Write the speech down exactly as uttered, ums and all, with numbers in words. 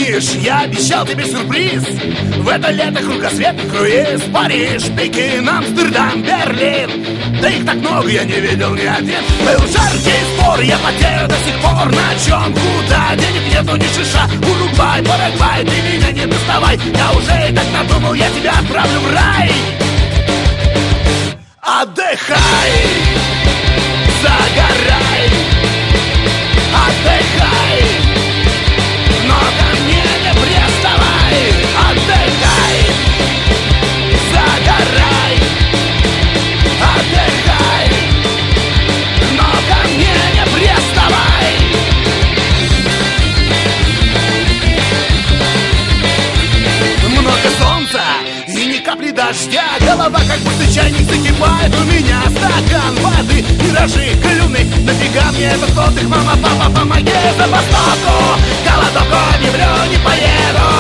Помнишь, я обещал тебе сюрприз? В это лето кругосветный круиз. Париж, Пекин, Амстердам, Берлин. Да их так много, я не видел ни один. Был жаркий спор, я потею до сих пор. На чем, куда, денег нету ни шиша. Уругвай, Парагвай, ты меня не доставай. Я уже и так надумал, я тебя отправлю в рай. Отдыхай, загорай, отдыхай, но ко мне не приставай. Отдыхай, загорай, отдыхай, но ко мне не приставай. Много солнца и ни капли дождя. Голова как будто чайник закипает. У меня стакан воды, миражи, клюны. Нафига мне этот отдых, мама, папа, помоги за востоку. Голодок, не врю, не поеду.